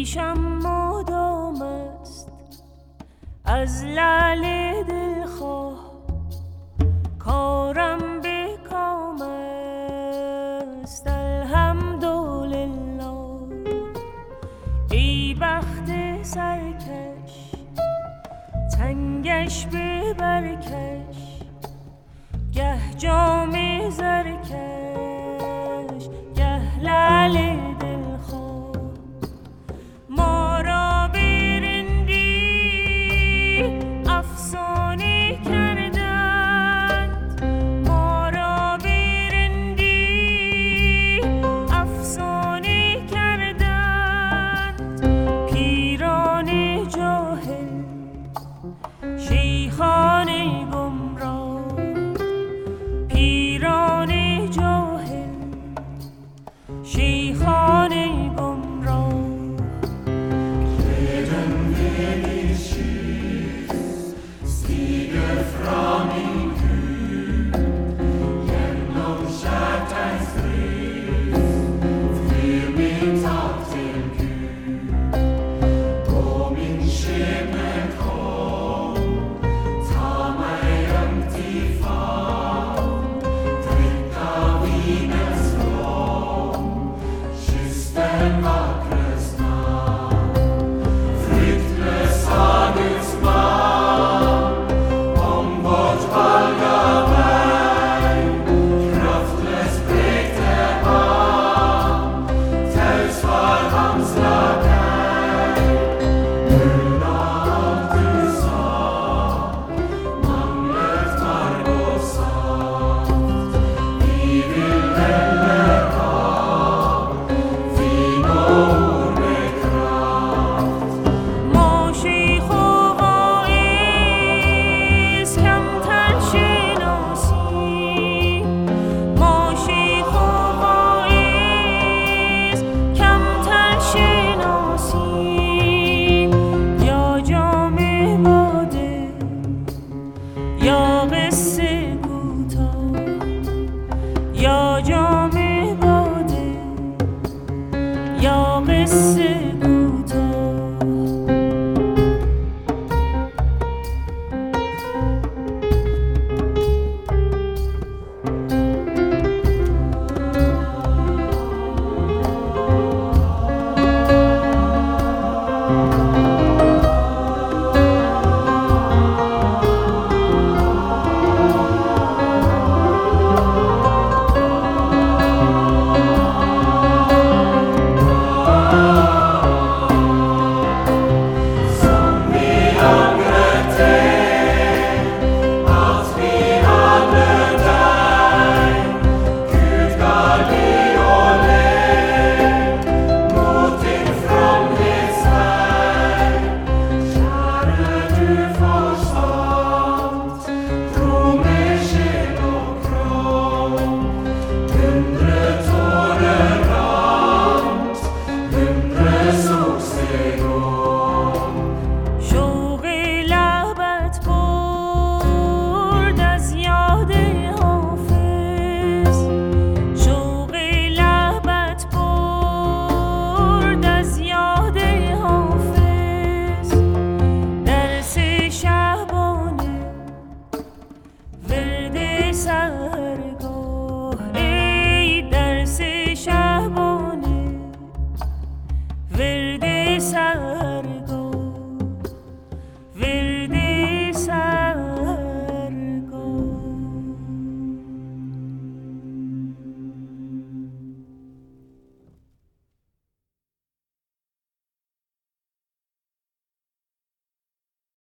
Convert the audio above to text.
پیشم مدام است از لعل دلخواه، کارم به کام است الحمدلله. ای بخت سرکش تنگش به برکش، گه جام زرکش گه لعل دلخواه. ما را به رندی افسانه کردند، ما را به رندی افسانه کردند. پیران جاهل شیخان گمراه، پیران جاهل شیخان گمراه. یا جام باده یا قصه کوتاه. Sargo